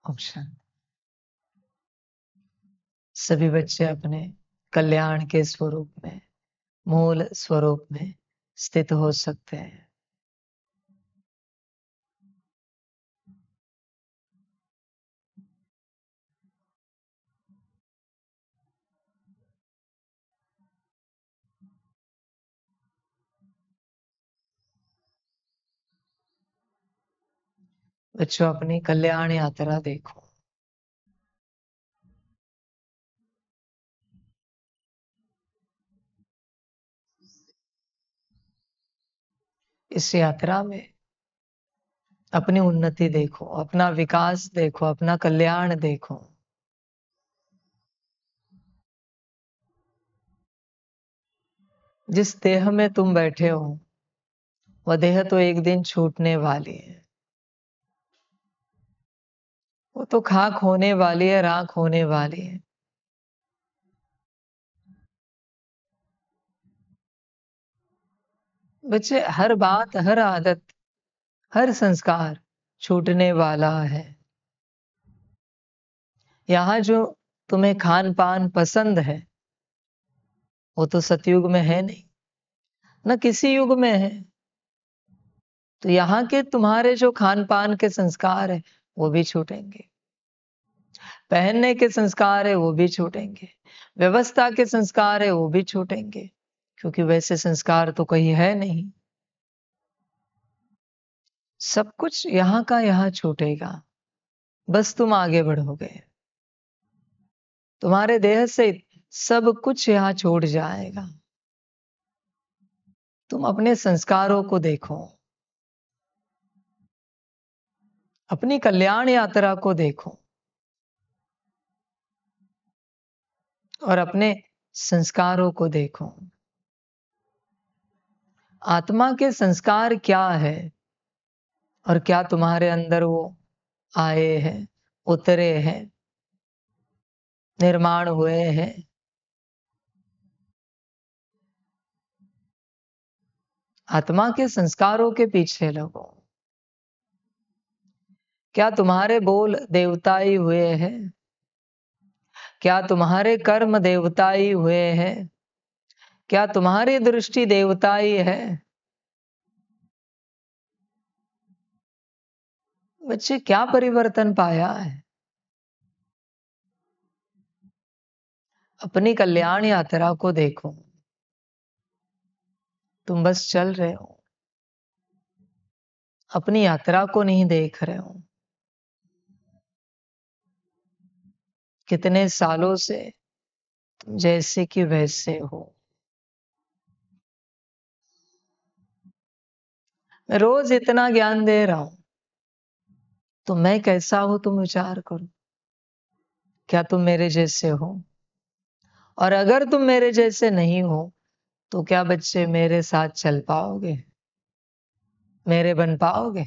Option. सभी बच्चे अपने कल्याण के स्वरूप में, मूल स्वरूप में स्थित हो सकते हैं। बच्चों अपनी कल्याण यात्रा देखो। इस यात्रा में अपनी उन्नति देखो, अपना विकास देखो, अपना कल्याण देखो। जिस देह में तुम बैठे हो वह देह तो एक दिन छूटने वाली है। वो तो खाक होने वाली है, राख होने वाली है। बच्चे हर बात, हर आदत, हर संस्कार छूटने वाला है। यहाँ जो तुम्हें खान पान पसंद है वो तो सतयुग में है नहीं, न किसी युग में है। तो यहाँ के तुम्हारे जो खान पान के संस्कार है वो भी छूटेंगे, पहनने के संस्कार है वो भी छूटेंगे, व्यवस्था के संस्कार है वो भी छूटेंगे, क्योंकि वैसे संस्कार तो कहीं है नहीं। सब कुछ यहाँ का यहाँ छूटेगा, बस तुम आगे बढ़ोगे। तुम्हारे देह से सब कुछ यहाँ छूट जाएगा। तुम अपने संस्कारों को देखो, अपनी कल्याण यात्रा को देखो और अपने संस्कारों को देखो। आत्मा के संस्कार क्या है और क्या तुम्हारे अंदर वो आए हैं, उतरे हैं, निर्माण हुए हैं। आत्मा के संस्कारों के पीछे लगो। क्या तुम्हारे बोल देवताई हुए हैं? क्या तुम्हारे कर्म देवताई हुए हैं? क्या तुम्हारी दृष्टि देवताई है? बच्चे क्या परिवर्तन पाया है? अपनी कल्याण यात्रा को देखो। तुम बस चल रहे हो, अपनी यात्रा को नहीं देख रहे हो। कितने सालों से तुम जैसे कि वैसे हो। मैं रोज इतना ज्ञान दे रहा हूं, तो मैं कैसा हूं तुम विचार करो। क्या तुम मेरे जैसे हो? और अगर तुम मेरे जैसे नहीं हो तो क्या बच्चे मेरे साथ चल पाओगे, मेरे बन पाओगे?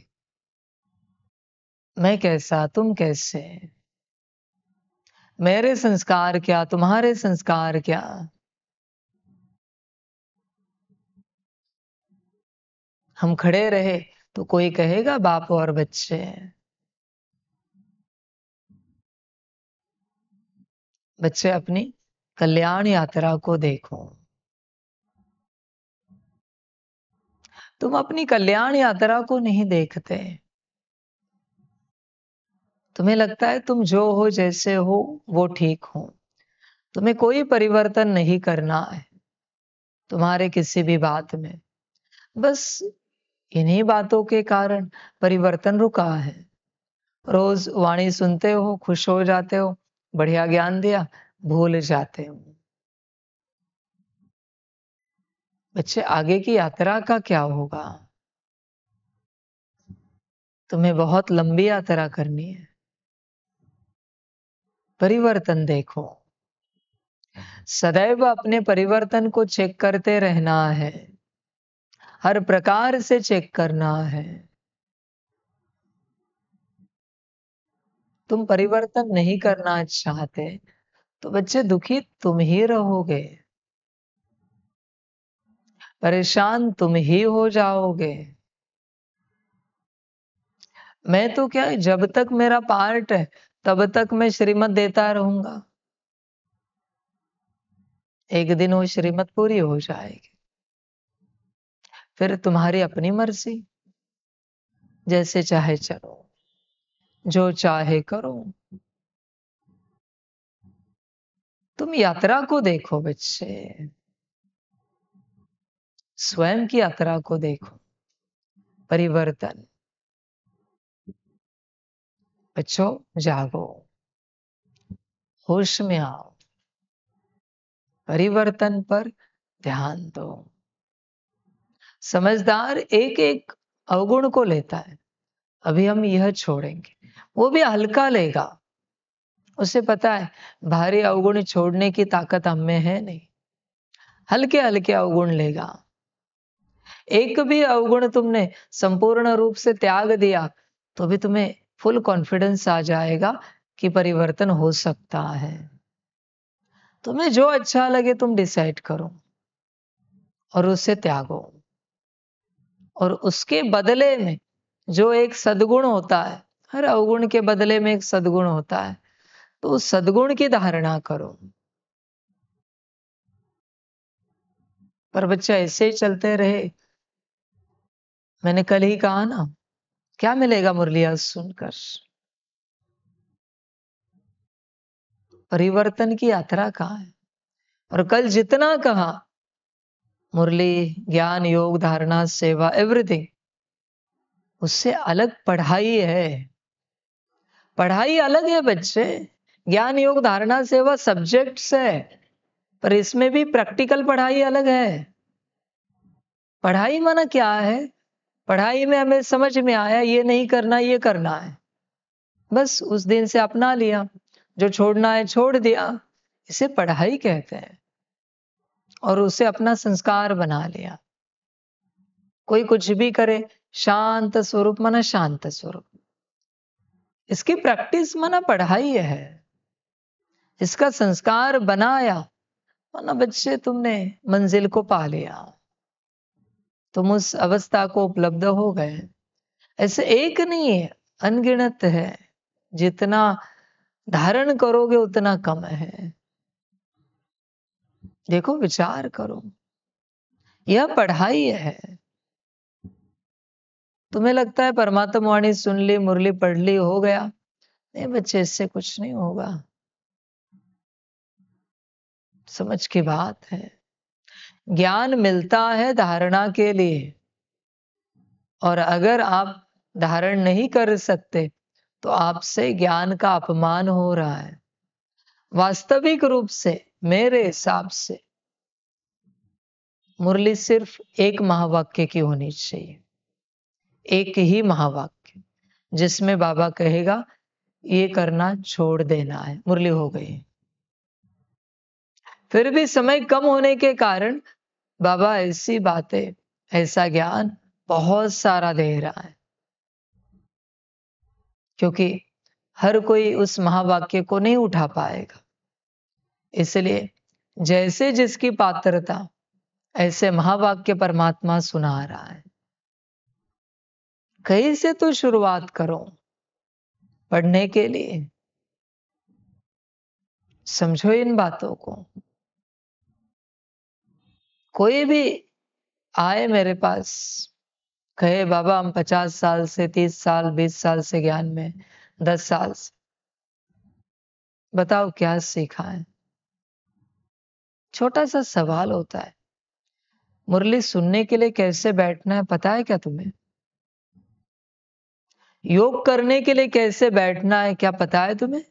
मैं कैसा, तुम कैसे? मेरे संस्कार क्या, तुम्हारे संस्कार क्या? हम खड़े रहे तो कोई कहेगा बाप और बच्चे हैं। बच्चे अपनी कल्याण यात्रा को देखो। तुम अपनी कल्याण यात्रा को नहीं देखते। तुम्हें लगता है तुम जो हो, जैसे हो वो ठीक हो। तुम्हें कोई परिवर्तन नहीं करना है तुम्हारे किसी भी बात में। बस इन्हीं बातों के कारण परिवर्तन रुका है। रोज वाणी सुनते हो, खुश हो जाते हो, बढ़िया ज्ञान दिया, भूल जाते हो। बच्चे आगे की यात्रा का क्या होगा? तुम्हें बहुत लंबी यात्रा करनी है। परिवर्तन देखो, सदैव अपने परिवर्तन को चेक करते रहना है, हर प्रकार से चेक करना है। तुम परिवर्तन नहीं करना चाहते तो बच्चे दुखी तुम ही रहोगे, परेशान तुम ही हो जाओगे। मैं तो क्या, जब तक मेरा पार्ट है तब तक मैं श्रीमत देता रहूंगा। एक दिन वो श्रीमत पूरी हो जाएगी, फिर तुम्हारी अपनी मर्जी, जैसे चाहे चलो, जो चाहे करो। तुम यात्रा को देखो बच्चे, स्वयं की यात्रा को देखो। परिवर्तन। बच्चों जागो, होश में आओ, परिवर्तन पर ध्यान दो। समझदार एक एक अवगुण को लेता है। अभी हम यह छोड़ेंगे, वो भी हल्का लेगा। उसे पता है भारी अवगुण छोड़ने की ताकत हम में है नहीं, हल्के हल्के अवगुण लेगा। एक भी अवगुण तुमने संपूर्ण रूप से त्याग दिया तो भी तुम्हें फुल कॉन्फिडेंस आ जाएगा कि परिवर्तन हो सकता है। तुम्हें जो अच्छा लगे तुम डिसाइड करो और उसे त्यागो, और उसके बदले में जो एक सद्गुण होता है, हर अवगुण के बदले में एक सद्गुण होता है, तो उस सद्गुण की धारणा करो। पर बच्चा ऐसे ही चलते रहे, मैंने कल ही कहा ना, क्या मिलेगा मुरली आज सुनकर? परिवर्तन की यात्रा कहाँ है? और कल जितना कहा, मुरली, ज्ञान, योग, धारणा, सेवा, एवरीथिंग, उससे अलग पढ़ाई है। पढ़ाई अलग है बच्चे। ज्ञान, योग, धारणा, सेवा सब्जेक्ट्स है, पर इसमें भी प्रैक्टिकल पढ़ाई अलग है। पढ़ाई माना क्या है? पढ़ाई में हमें समझ में आया ये नहीं करना, ये करना है, बस उस दिन से अपना लिया, जो छोड़ना है छोड़ दिया। इसे पढ़ाई कहते हैं, और उसे अपना संस्कार बना लिया। कोई कुछ भी करे, शांत स्वरूप माना शांत स्वरूप। इसकी प्रैक्टिस माना पढ़ाई है। इसका संस्कार बनाया माना बच्चे तुमने मंजिल को पा लिया, तुम उस अवस्था को उपलब्ध हो गए। ऐसे एक नहीं है, अनगिनत है। जितना धारण करोगे उतना कम है। देखो, विचार करो, यह पढ़ाई है। तुम्हें लगता है परमात्मा वाणी सुन ली, मुरली पढ़ ली, हो गया? नहीं बच्चे, इससे कुछ नहीं होगा। समझ की बात है। ज्ञान मिलता है धारणा के लिए, और अगर आप धारण नहीं कर सकते तो आपसे ज्ञान का अपमान हो रहा है। वास्तविक रूप से मेरे हिसाब से मुरली सिर्फ एक महावाक्य की होनी चाहिए, एक ही महावाक्य, जिसमें बाबा कहेगा ये करना छोड़ देना है, मुरली हो गई। फिर भी समय कम होने के कारण बाबा ऐसी बातें, ऐसा ज्ञान बहुत सारा दे रहा है, क्योंकि हर कोई उस महावाक्य को नहीं उठा पाएगा। इसलिए जैसे जिसकी पात्रता, ऐसे महावाक्य परमात्मा सुना रहा है। कहीं से तो शुरुआत करो पढ़ने के लिए। समझो इन बातों को। कोई भी आए मेरे पास, कहे बाबा हम 50 साल से, 30 साल, 20 साल से ज्ञान में, 10 साल से, बताओ क्या सीखा है? छोटा सा सवाल होता है, मुरली सुनने के लिए कैसे बैठना है पता है क्या तुम्हें? योग करने के लिए कैसे बैठना है क्या पता है तुम्हें?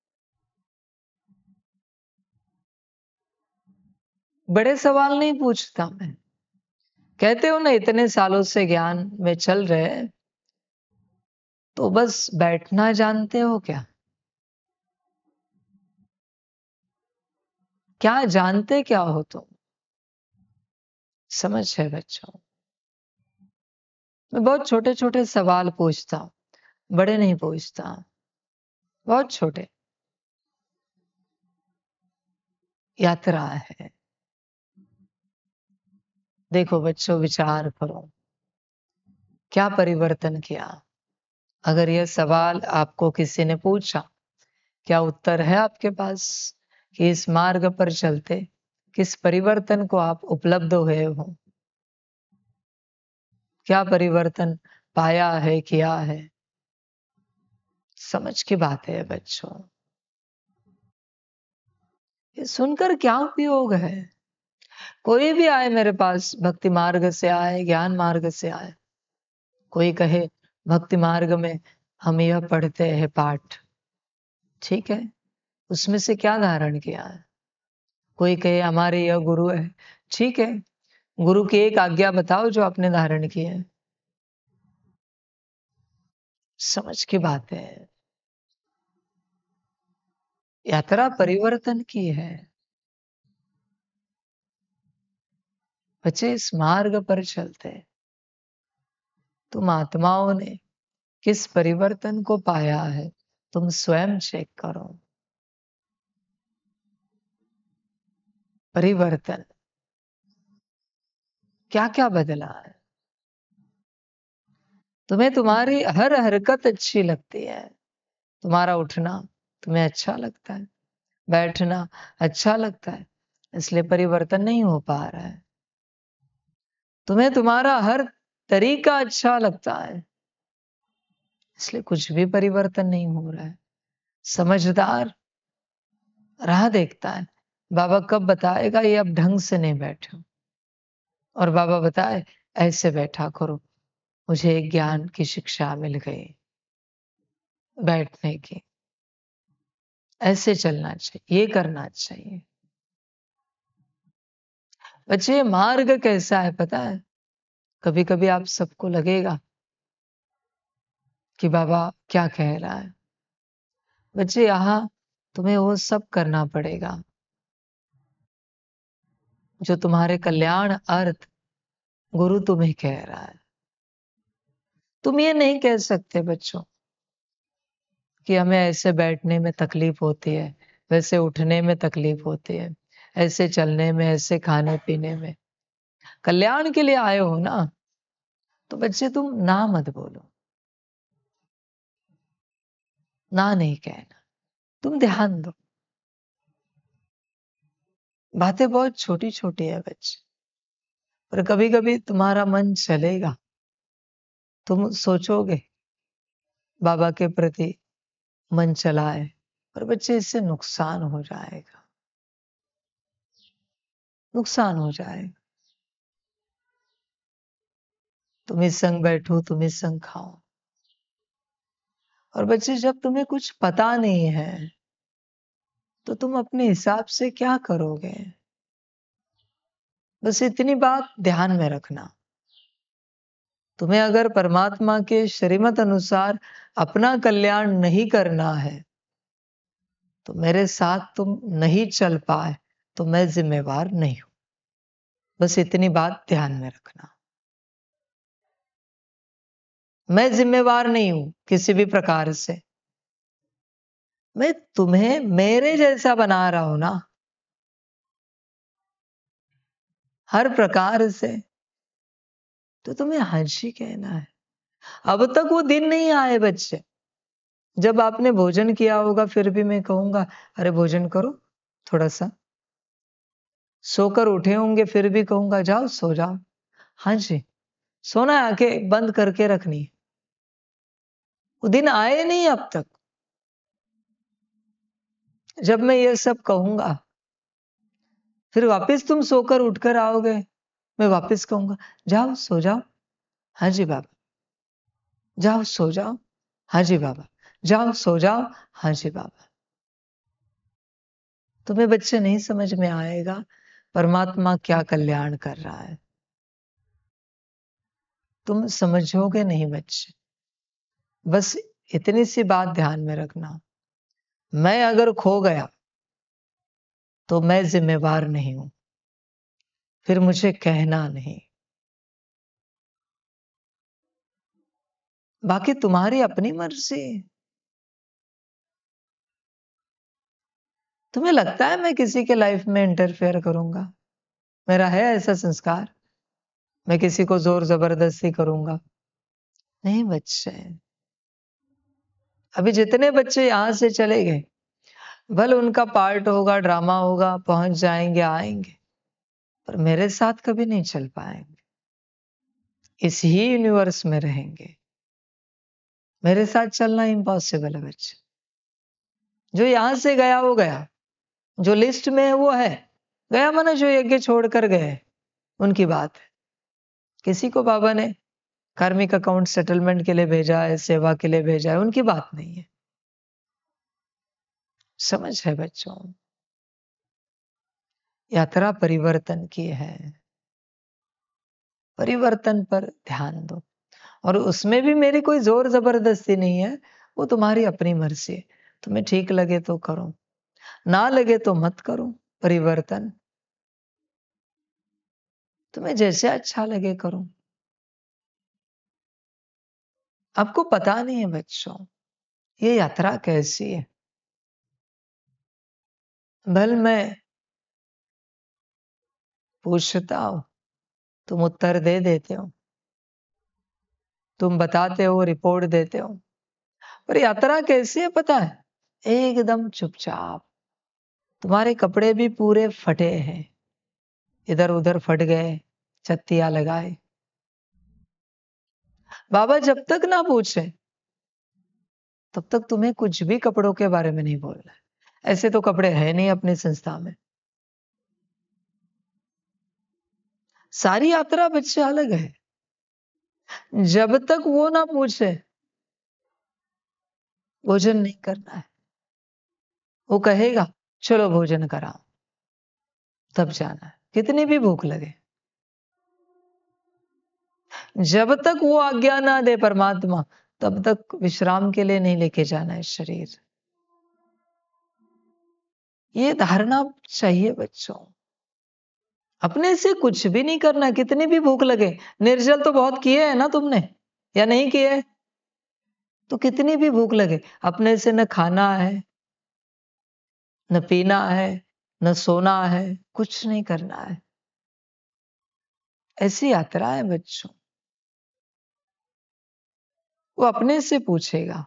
बड़े सवाल नहीं पूछता मैं। कहते हो ना इतने सालों से ज्ञान में चल रहे, तो बस बैठना जानते हो क्या? क्या जानते क्या हो तुम? समझ है बच्चों? मैं बहुत छोटे छोटे सवाल पूछता हूं, बड़े नहीं पूछता, बहुत छोटे। यात्रा है। देखो बच्चों, विचार करो, क्या परिवर्तन किया? अगर यह सवाल आपको किसी ने पूछा क्या उत्तर है आपके पास कि इस मार्ग पर चलते किस परिवर्तन को आप उपलब्ध हुए हो? क्या परिवर्तन पाया है, किया है? समझ की बात है बच्चों। ये सुनकर क्या उपयोग है? कोई भी आए मेरे पास, भक्ति मार्ग से आए, ज्ञान मार्ग से आए, कोई कहे भक्ति मार्ग में हम यह पढ़ते हैं पाठ, ठीक है, उसमें से क्या धारण किया है? कोई कहे हमारे यह गुरु है, ठीक है, गुरु की एक आज्ञा बताओ जो आपने धारण की है। समझ की बात है। यात्रा परिवर्तन की है। बच्चे इस मार्ग पर चलते, तुम आत्माओं ने किस परिवर्तन को पाया है, तुम स्वयं चेक करो। परिवर्तन क्या क्या बदला है? तुम्हें तुम्हारी हर हरकत अच्छी लगती है, तुम्हारा उठना तुम्हें अच्छा लगता है, बैठना अच्छा लगता है, इसलिए परिवर्तन नहीं हो पा रहा है। तुम्हें तुम्हारा हर तरीका अच्छा लगता है, इसलिए कुछ भी परिवर्तन नहीं हो रहा है। समझदार राह देखता है, बाबा कब बताएगा ये अब ढंग से नहीं बैठे हो, और बाबा बताए ऐसे बैठा करो, मुझे एक ज्ञान की शिक्षा मिल गई बैठने की, ऐसे चलना चाहिए, ये करना चाहिए। बच्चे मार्ग कैसा है पता है? कभी कभी आप सबको लगेगा कि बाबा क्या कह रहा है। बच्चे यहाँ तुम्हें वो सब करना पड़ेगा जो तुम्हारे कल्याण अर्थ गुरु तुम्हें कह रहा है। तुम ये नहीं कह सकते बच्चों कि हमें ऐसे बैठने में तकलीफ होती है, वैसे उठने में तकलीफ होती है, ऐसे चलने में, ऐसे खाने पीने में। कल्याण के लिए आए हो ना, तो बच्चे तुम ना मत बोलो, ना नहीं कहना, तुम ध्यान दो। बातें बहुत छोटी छोटी है बच्चे, पर कभी कभी तुम्हारा मन चलेगा, तुम सोचोगे बाबा के प्रति मन चला है, पर बच्चे इससे नुकसान हो जाएगा, नुकसान हो जाएगा। तुम इस संग बैठो, तुम इस संग खाओ, और बच्चे जब तुम्हें कुछ पता नहीं है तो तुम अपने हिसाब से क्या करोगे? बस इतनी बात ध्यान में रखना। तुम्हें अगर परमात्मा के श्रीमत अनुसार अपना कल्याण नहीं करना है, तो मेरे साथ तुम नहीं चल पाए तो मैं जिम्मेवार नहीं हूं। बस इतनी बात ध्यान में रखना। मैं जिम्मेवार नहीं हूं किसी भी प्रकार से। मैं तुम्हें मेरे जैसा बना रहा हूं ना, हर प्रकार से, तो तुम्हें हंसी कहना है। अब तक वो दिन नहीं आए बच्चे, जब आपने भोजन किया होगा फिर भी मैं कहूंगा अरे भोजन करो थोड़ा सा। सोकर उठे होंगे फिर भी कहूंगा जाओ सो जाओ। हाँ जी, सोना है, आंखें बंद करके रखनी। वो दिन आए नहीं अब तक जब मैं ये सब कहूंगा, फिर वापस तुम सोकर उठकर आओगे, मैं वापस कहूंगा जाओ सो जाओ। हाँ जी बाबा, जाओ सो जाओ। हाँ जी बाबा, जाओ सो जाओ। हाँ जी बाबा। तुम्हें बच्चे नहीं समझ में आएगा परमात्मा क्या कल्याण कर रहा है, तुम समझोगे नहीं बच्चे। बस इतनी सी बात ध्यान में रखना, मैं अगर खो गया तो मैं जिम्मेवार नहीं हूं, फिर मुझे कहना नहीं। बाकी तुम्हारी अपनी मर्जी। तुम्हें लगता है मैं किसी के लाइफ में इंटरफेयर करूंगा? मेरा है ऐसा संस्कार? मैं किसी को जोर जबरदस्ती करूंगा? नहीं बच्चे। अभी जितने बच्चे यहां से चले गए भले उनका पार्ट होगा, ड्रामा होगा, पहुंच जाएंगे, आएंगे, पर मेरे साथ कभी नहीं चल पाएंगे। इस ही यूनिवर्स में रहेंगे, मेरे साथ चलना इम्पॉसिबल है बच्चे। जो यहां से गया वो गया, जो लिस्ट में है वो है, गया माना जो यज्ञ छोड़कर गए, उनकी बात है। किसी को बाबा ने कार्मिक अकाउंट सेटलमेंट के लिए भेजा है, सेवा के लिए भेजा है, उनकी बात नहीं है। समझ है बच्चों, यात्रा परिवर्तन की है, परिवर्तन पर ध्यान दो। और उसमें भी मेरी कोई जोर जबरदस्ती नहीं है, वो तुम्हारी अपनी मर्जी है। तुम्हें ठीक लगे तो करो, ना लगे तो मत करो। परिवर्तन तुम्हें जैसे अच्छा लगे करो। आपको पता नहीं है बच्चों, ये यात्रा कैसी है। भल मैं पूछता हूं, तुम उत्तर दे देते हो, तुम बताते हो, रिपोर्ट देते हो, पर यात्रा कैसी है पता है? एकदम चुपचाप। तुम्हारे कपड़े भी पूरे फटे हैं, इधर उधर फट गए, छत्तियां लगाए। बाबा जब तक ना पूछे तब तक तुम्हें कुछ भी कपड़ों के बारे में नहीं बोलना है। ऐसे तो कपड़े हैं नहीं अपनी संस्था में। सारी यात्रा बच्चे अलग है। जब तक वो ना पूछे भोजन नहीं करना है, वो कहेगा चलो भोजन कराओ, तब जाना है, कितनी भी भूख लगे। जब तक वो आज्ञा ना दे परमात्मा, तब तक विश्राम के लिए नहीं लेके जाना है शरीर। ये धारणा चाहिए बच्चों। अपने से कुछ भी नहीं करना, कितनी भी भूख लगे। निर्जल तो बहुत किए हैं ना तुमने, या नहीं किए? तो कितनी भी भूख लगे, अपने से न खाना है, न पीना है, न सोना है, कुछ नहीं करना है। ऐसी यात्रा है बच्चों। वो अपने से पूछेगा,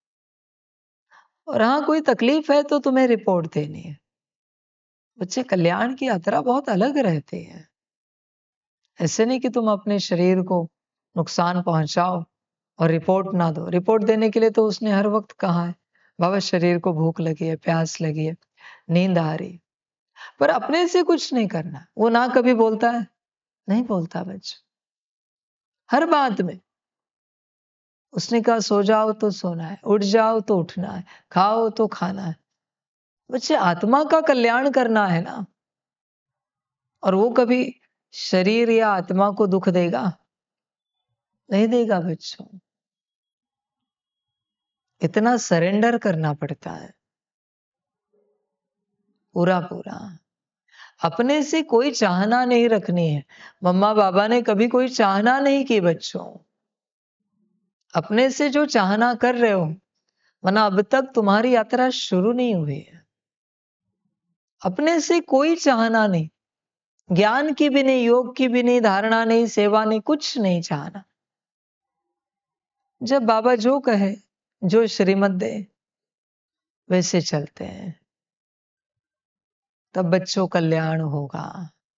और हाँ कोई तकलीफ है तो तुम्हें रिपोर्ट देनी है। बच्चे, कल्याण की यात्रा बहुत अलग रहती है। ऐसे नहीं कि तुम अपने शरीर को नुकसान पहुंचाओ और रिपोर्ट ना दो। रिपोर्ट देने के लिए तो उसने हर वक्त कहा है, बाबा शरीर को भूख लगी है, प्यास लगी है, नींद आ रही है, पर अपने से कुछ नहीं करना। वो ना कभी बोलता है? नहीं बोलता बच्चा। हर बात में उसने कहा सो जाओ तो सोना है, उठ जाओ तो उठना है, खाओ तो खाना है। बच्चे, आत्मा का कल्याण करना है ना, और वो कभी शरीर या आत्मा को दुख देगा? नहीं देगा बच्चों। इतना सरेंडर करना पड़ता है, पूरा पूरा। अपने से कोई चाहना नहीं रखनी है। मम्मा बाबा ने कभी कोई चाहना नहीं की बच्चों। अपने से जो चाहना कर रहे हो, वरना अब तक तुम्हारी यात्रा शुरू नहीं हुई है। अपने से कोई चाहना नहीं, ज्ञान की भी नहीं, योग की भी नहीं, धारणा नहीं, सेवा नहीं, कुछ नहीं चाहना। जब बाबा जो कहे, जो श्रीमत दे, वैसे चलते हैं, तब बच्चों कल्याण होगा।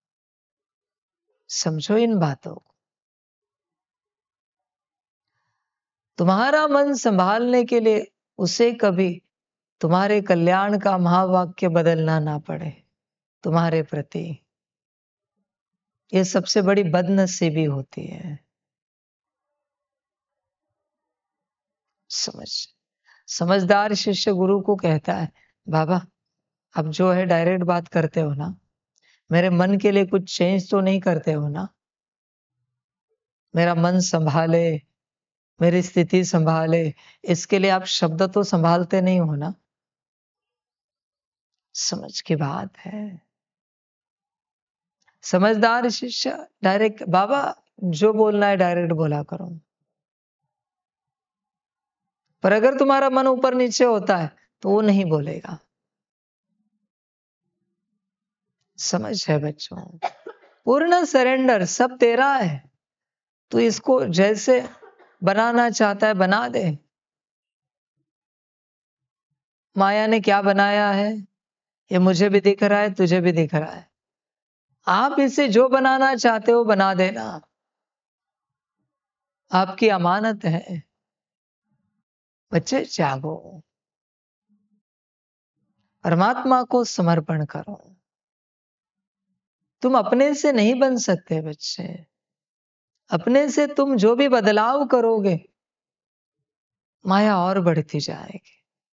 समझो इन बातों को। तुम्हारा मन संभालने के लिए उसे कभी तुम्हारे कल्याण का महावाक्य बदलना ना पड़े तुम्हारे प्रति। यह सबसे बड़ी बदनसीबी होती है। समझ समझदार शिष्य गुरु को कहता है, बाबा अब जो है डायरेक्ट बात करते हो ना, मेरे मन के लिए कुछ चेंज तो नहीं करते हो ना? मेरा मन संभाले, मेरी स्थिति संभाले, इसके लिए आप शब्द तो संभालते नहीं हो ना? समझ की बात है। समझदार शिष्य डायरेक्ट, बाबा जो बोलना है डायरेक्ट बोला करो। पर अगर तुम्हारा मन ऊपर नीचे होता है तो वो नहीं बोलेगा। समझ है बच्चों? पूर्ण सरेंडर, सब तेरा है। तो इसको जैसे बनाना चाहता है बना दे। माया ने क्या बनाया है ये मुझे भी दिख रहा है, तुझे भी दिख रहा है। आप इसे जो बनाना चाहते हो बना देना, आपकी अमानत है। बच्चे जागो, परमात्मा को समर्पण करो। तुम अपने से नहीं बन सकते बच्चे। अपने से तुम जो भी बदलाव करोगे, माया और बढ़ती जाएगी।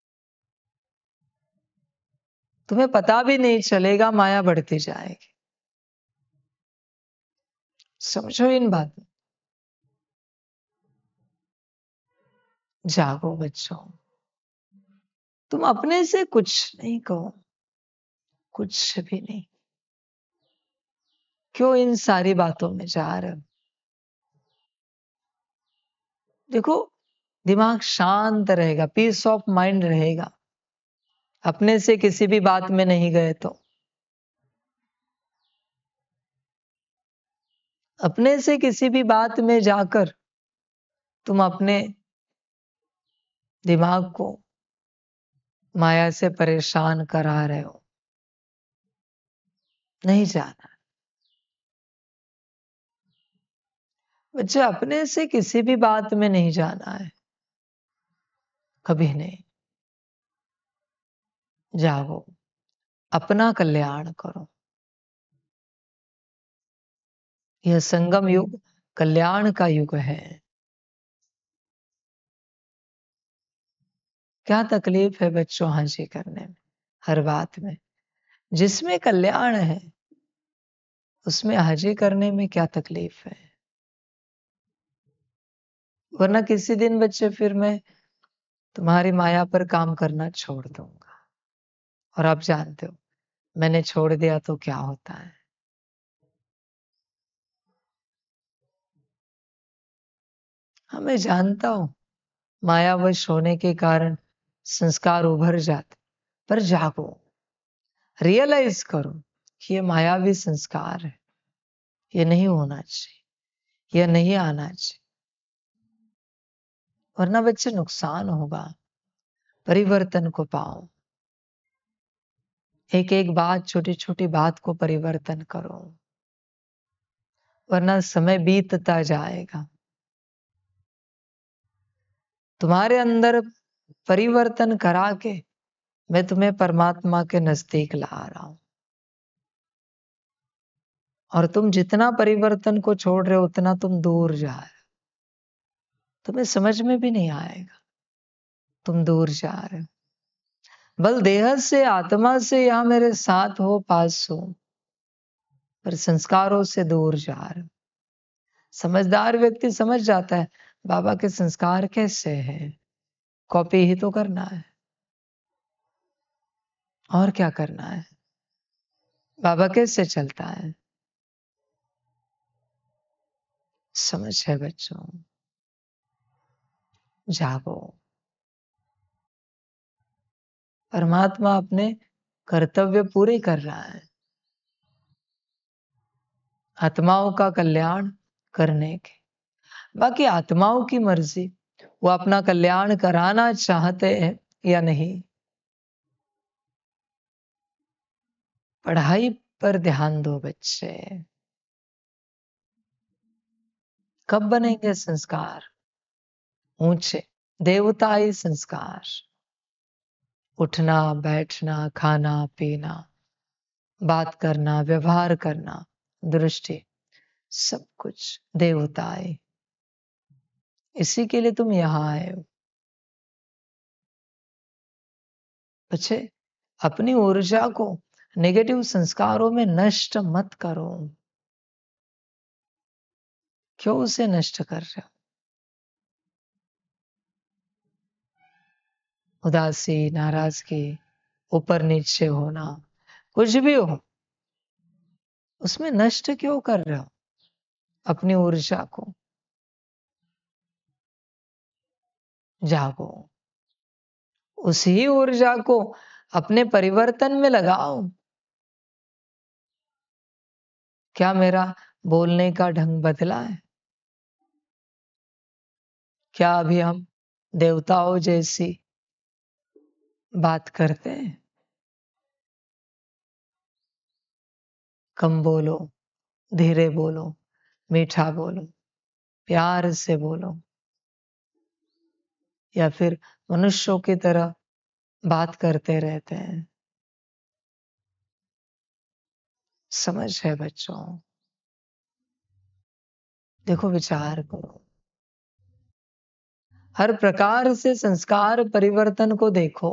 तुम्हें पता भी नहीं चलेगा, माया बढ़ती जाएगी। समझो इन बातों। जागो बच्चों, तुम अपने से कुछ नहीं कहो, कुछ भी नहीं। क्यों इन सारी बातों में जा रहे हो? देखो, दिमाग शांत रहेगा, पीस ऑफ माइंड रहेगा, अपने से किसी भी बात में नहीं गए तो। अपने से किसी भी बात में जाकर तुम अपने दिमाग को माया से परेशान करा रहे हो। नहीं जाना बच्चे, अपने से किसी भी बात में नहीं जाना है, कभी नहीं। जागो, अपना कल्याण करो। यह संगम युग कल्याण का युग है। क्या तकलीफ है बच्चों हाजी करने में, हर बात में? जिसमें कल्याण है उसमें हाजी करने में क्या तकलीफ है? वरना किसी दिन बच्चे फिर मैं तुम्हारी माया पर काम करना छोड़ दूंगा। और आप जानते हो मैंने छोड़ दिया तो क्या होता है। हाँ, मैं जानता हूं मायावश होने के कारण संस्कार उभर जाते, पर जागो, रियलाइज करो कि ये मायावी संस्कार है, ये नहीं होना चाहिए, ये नहीं आना चाहिए। वरना बच्चे नुकसान होगा। परिवर्तन को पाओ, एक एक बात, छोटी छोटी बात को परिवर्तन करो, वरना समय बीतता जाएगा। तुम्हारे अंदर परिवर्तन करा के मैं तुम्हें परमात्मा के नजदीक ला रहा हूं। और तुम जितना परिवर्तन को छोड़ रहे हो उतना तुम दूर जा रहे हो। तुम्हें समझ में भी नहीं आएगा, तुम दूर जा रहे हो। बल देह से, आत्मा से यहां मेरे साथ हो, पास हो, पर संस्कारों से दूर जा रहे हो। समझदार व्यक्ति समझ जाता है बाबा के संस्कार कैसे हैं, कॉपी ही तो करना है, और क्या करना है। बाबा कैसे चलता है, समझ है बच्चों। जागो, परमात्मा अपने कर्तव्य पूरे कर रहा है, आत्माओं का कल्याण करने के। बाकी आत्माओं की मर्जी, वो अपना कल्याण कराना चाहते हैं या नहीं। पढ़ाई पर ध्यान दो बच्चे। कब बनेंगे संस्कार ऊंचे, देवताई संस्कार? उठना, बैठना, खाना पीना, बात करना, व्यवहार करना, दृष्टि, सब कुछ देवताई। इसी के लिए तुम यहां आए हो बच्चे। अपनी ऊर्जा को नेगेटिव संस्कारों में नष्ट मत करो। क्यों उसे नष्ट कर रहे हो? उदासी, नाराजगी, ऊपर नीचे होना, कुछ भी हो, उसमें नष्ट क्यों कर रहे हो अपनी ऊर्जा को? जागो, उसी ऊर्जा को अपने परिवर्तन में लगाओ। क्या मेरा बोलने का ढंग बदला है? क्या अभी हम देवताओं जैसी बात करते हैं, कम बोलो, धीरे बोलो, मीठा बोलो, प्यार से बोलो, या फिर मनुष्यों की तरह बात करते रहते हैं। समझ है बच्चों? देखो, विचार करो, हर प्रकार से संस्कार परिवर्तन को देखो,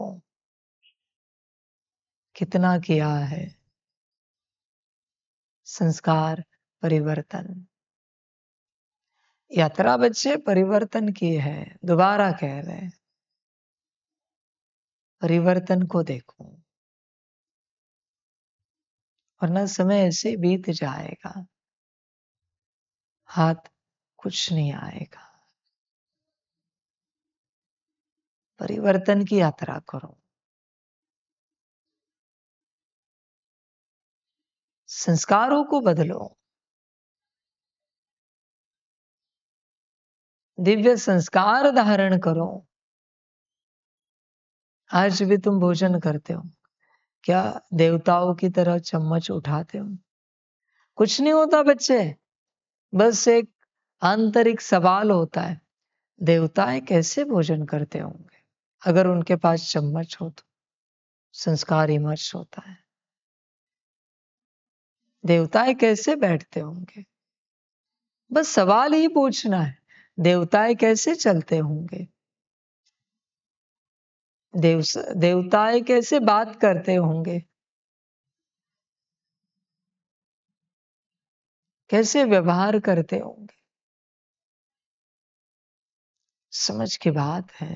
कितना किया है संस्कार परिवर्तन। यात्रा बच्चे परिवर्तन की है, दोबारा कह रहे हैं, परिवर्तन को देखो, वरना समय ऐसे बीत जाएगा, हाथ कुछ नहीं आएगा। परिवर्तन की यात्रा करो, संस्कारों को बदलो, दिव्य संस्कार धारण करो। आज भी तुम भोजन करते हो, क्या देवताओं की तरह चम्मच उठाते हो? कुछ नहीं होता बच्चे, बस एक आंतरिक सवाल होता है, देवताएं कैसे भोजन करते होंगे अगर उनके पास चम्मच हो तो? संस्कार इमर्श होता है, देवताएं कैसे बैठते होंगे? बस सवाल ही पूछना है, देवताएं कैसे चलते होंगे? देवताएं कैसे बात करते होंगे? कैसे व्यवहार करते होंगे? समझ की बात है।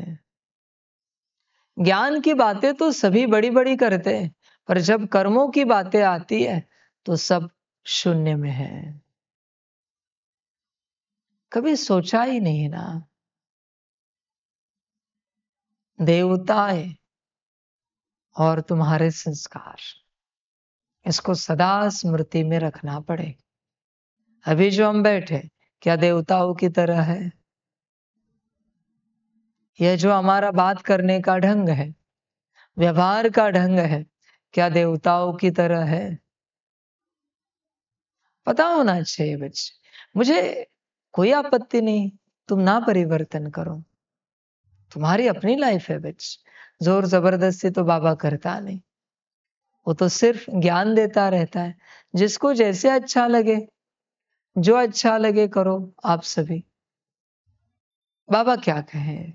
ज्ञान की बातें तो सभी बड़ी बड़ी करते हैं, पर जब कर्मों की बातें आती है तो सब शून्य में है। कभी सोचा ही नहीं ना, देवताएं और तुम्हारे संस्कार, इसको सदा स्मृति में रखना पड़े। अभी जो हम बैठे, क्या देवताओं की तरह है? यह जो हमारा बात करने का ढंग है, व्यवहार का ढंग है, क्या देवताओं की तरह है? पता होना चाहिए बच्चे। मुझे कोई आपत्ति नहीं, तुम ना परिवर्तन करो, तुम्हारी अपनी लाइफ है बच्चे। जोर जबरदस्ती तो बाबा करता नहीं, वो तो सिर्फ ज्ञान देता रहता है, जिसको जैसे अच्छा लगे, जो अच्छा लगे करो आप सभी। बाबा क्या कहें,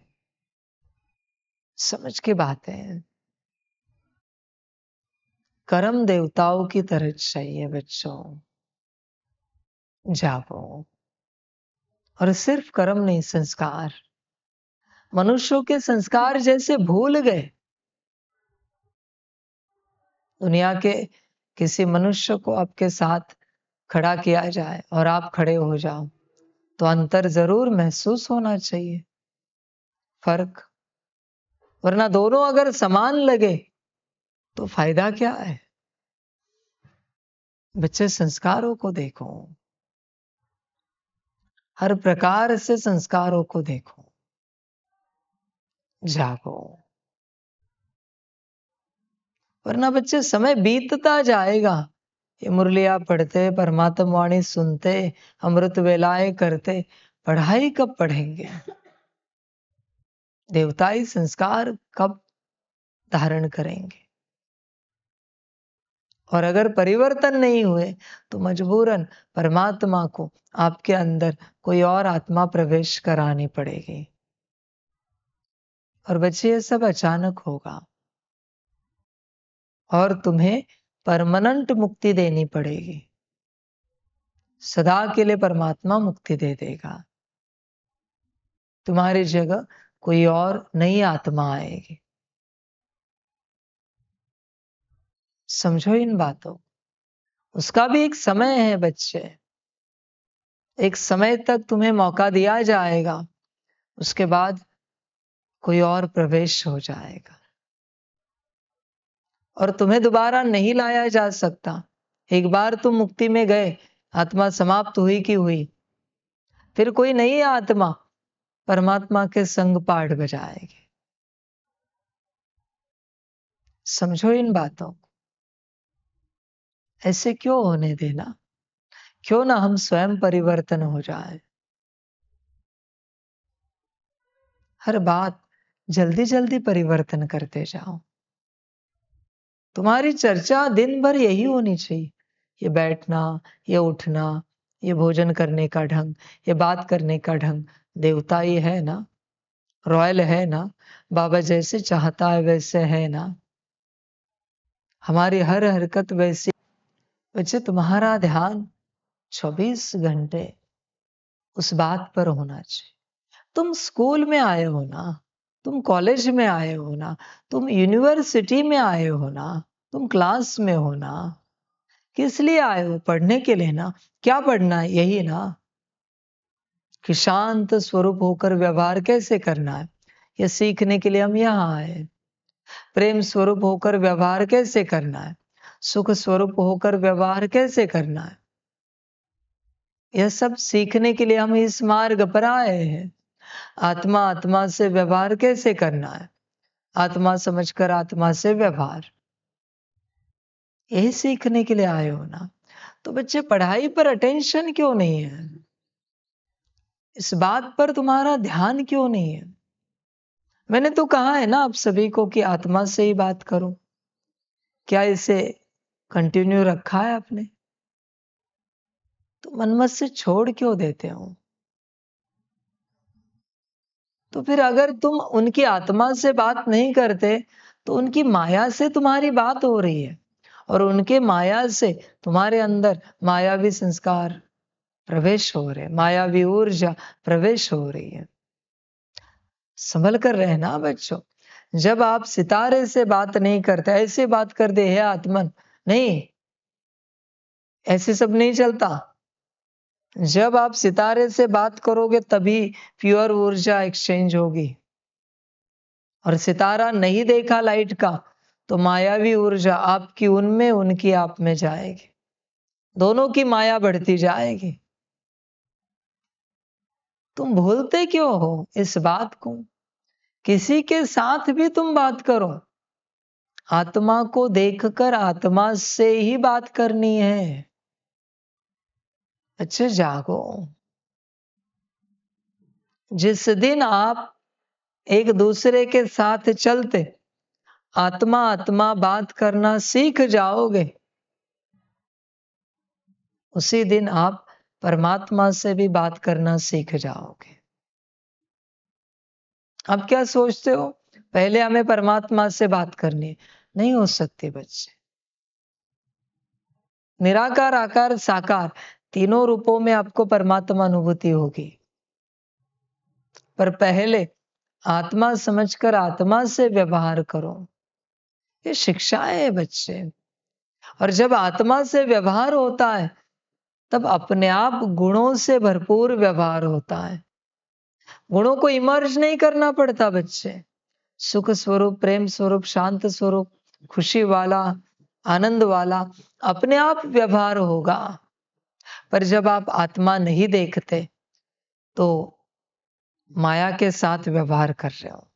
समझ की बात है। कर्म देवताओं की तरह चाहिए बच्चों, जागो। और सिर्फ कर्म नहीं, संस्कार, मनुष्यों के संस्कार जैसे भूल गए, दुनिया के किसी मनुष्य को आपके साथ खड़ा किया जाए और आप खड़े हो जाओ, तो अंतर जरूर महसूस होना चाहिए, फर्क। वरना दोनों अगर समान लगे तो फायदा क्या है? बच्चे, संस्कारों को देखो, हर प्रकार से संस्कारों को देखो, जागो। वरना बच्चे समय बीतता जाएगा, ये मुरलिया पढ़ते, परमात्मा वाणी सुनते, अमृत वेलाएं करते, पढ़ाई कब पढ़ेंगे? देवताई संस्कार कब धारण करेंगे? और अगर परिवर्तन नहीं हुए तो मजबूरन परमात्मा को आपके अंदर कोई और आत्मा प्रवेश करानी पड़ेगी। और बच्चे, ये सब अचानक होगा और तुम्हें परमानेंट मुक्ति देनी पड़ेगी। सदा के लिए परमात्मा मुक्ति दे देगा, तुम्हारी जगह कोई और नई आत्मा आएगी। समझो इन बातों, उसका भी एक समय है बच्चे, एक समय तक तुम्हें मौका दिया जाएगा, उसके बाद कोई और प्रवेश हो जाएगा और तुम्हें दोबारा नहीं लाया जा सकता। एक बार तुम मुक्ति में गए, आत्मा समाप्त हुई की हुई, फिर कोई नई आत्मा परमात्मा के संग पाठ बजाएगी। समझो इन बातों को। ऐसे क्यों होने देना? क्यों ना हम स्वयं परिवर्तन हो जाए। हर बात जल्दी जल्दी परिवर्तन करते जाओ। तुम्हारी चर्चा दिन भर यही होनी चाहिए। ये बैठना, ये उठना, ये भोजन करने का ढंग, ये बात करने का ढंग। देवता ये है ना, रॉयल है ना, बाबा जैसे चाहता है वैसे है ना, हमारी हर हरकत वैसी। वैसे तुम्हारा ध्यान 24 घंटे उस बात पर होना चाहिए। तुम स्कूल में आए हो ना, तुम कॉलेज में आए हो ना, तुम यूनिवर्सिटी में आए हो ना, तुम क्लास में हो ना, किस लिए आए हो? पढ़ने के लिए ना। क्या पढ़ना है? यही ना कि शांत स्वरूप होकर व्यवहार कैसे करना है, ये सीखने के लिए हम यहाँ आए। प्रेम स्वरूप होकर व्यवहार कैसे करना है, सुख स्वरूप होकर व्यवहार कैसे करना है, यह सब सीखने के लिए हम इस मार्ग पर आए हैं। आत्मा आत्मा से व्यवहार कैसे करना है, आत्मा समझकर आत्मा से व्यवहार, यही सीखने के लिए आए हो ना। तो बच्चे पढ़ाई पर अटेंशन क्यों नहीं है? इस बात पर तुम्हारा ध्यान क्यों नहीं है? मैंने तो कहा है ना आप सभी को कि आत्मा से ही बात करो। क्या इसे कंटिन्यू रखा है आपने? तो मनमत से छोड़ क्यों देते हो? तो फिर अगर तुम उनकी आत्मा से बात नहीं करते तो उनकी माया से तुम्हारी बात हो रही है, और उनके माया से तुम्हारे अंदर मायावी संस्कार प्रवेश हो रहे, मायावी ऊर्जा प्रवेश हो रही है। संभल कर रहना बच्चों। जब आप सितारे से बात नहीं करते, ऐसे बात कर दे, हे आत्मन, नहीं, ऐसे सब नहीं चलता। जब आप सितारे से बात करोगे तभी प्योर ऊर्जा एक्सचेंज होगी। और सितारा नहीं देखा लाइट का तो मायावी ऊर्जा आपकी उनमें, उनकी आप में जाएगी, दोनों की माया बढ़ती जाएगी। तुम भूलते क्यों हो इस बात को? किसी के साथ भी तुम बात करो, आत्मा को देखकर आत्मा से ही बात करनी है। अच्छे जागो। जिस दिन आप एक दूसरे के साथ चलते आत्मा आत्मा बात करना सीख जाओगे, उसी दिन आप परमात्मा से भी बात करना सीख जाओगे। अब क्या सोचते हो पहले हमें परमात्मा से बात करनी है? नहीं हो सकती बच्चे। निराकार आकार साकार तीनों रूपों में आपको परमात्मा अनुभूति होगी, पर पहले आत्मा समझकर आत्मा से व्यवहार करो। ये शिक्षाएं है बच्चे। और जब आत्मा से व्यवहार होता है तब अपने आप गुणों से भरपूर व्यवहार होता है। गुणों को इमर्ज नहीं करना पड़ता बच्चे। सुख स्वरूप, प्रेम स्वरूप, शांत स्वरूप, खुशी वाला, आनंद वाला अपने आप व्यवहार होगा। पर जब आप आत्मा नहीं देखते तो माया के साथ व्यवहार कर रहे हो।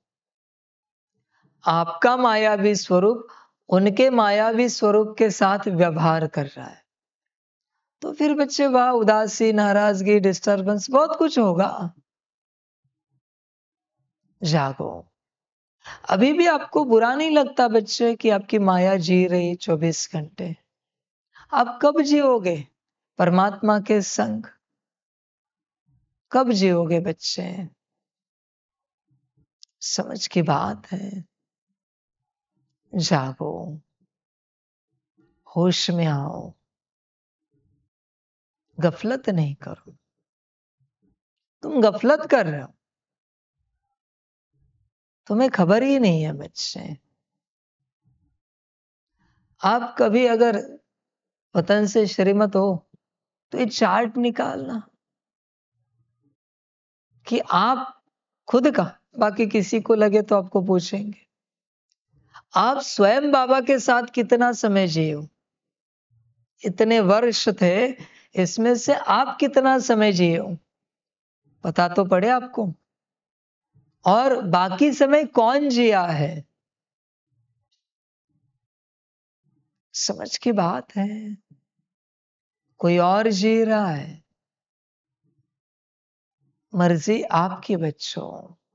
आपका मायावी स्वरूप उनके मायावी स्वरूप के साथ व्यवहार कर रहा है। तो फिर बच्चे वहां उदासी, नाराजगी, डिस्टरबेंस बहुत कुछ होगा। जागो। अभी भी आपको बुरा नहीं लगता बच्चे कि आपकी माया जी रही 24 घंटे? आप कब जियोगे परमात्मा के संग? कब जियोगे बच्चे? समझ की बात है। जागो, होश में आओ, गफलत नहीं करो। तुम गफलत कर रहे हो, तुम्हें खबर ही नहीं है बच्चे। आप कभी अगर वतन से श्रीमत हो तो ये चार्ट निकालना कि आप खुद का, बाकी किसी को लगे तो आपको पूछेंगे, आप स्वयं बाबा के साथ कितना समय जिए हो? इतने वर्ष थे, इसमें से आप कितना समय जिए हो? पता तो पड़े आपको। और बाकी समय कौन जिया है? समझ की बात है। कोई और जी रहा है, मर्जी आपकी बच्चों।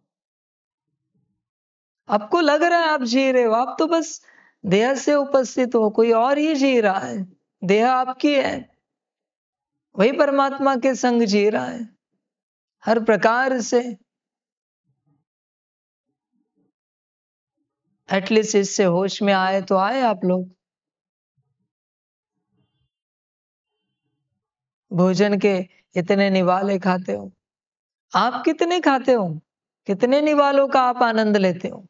आपको लग रहा है आप जी रहे हो, आप तो बस देह से उपस्थित हो, कोई और ही जी रहा है। देह आपकी है, वही परमात्मा के संग जी रहा है हर प्रकार से। एटलीस्ट इससे होश में आए तो आए आप लोग। भोजन के इतने निवाले खाते हो, आप कितने खाते हो, कितने निवालों का आप आनंद लेते हो?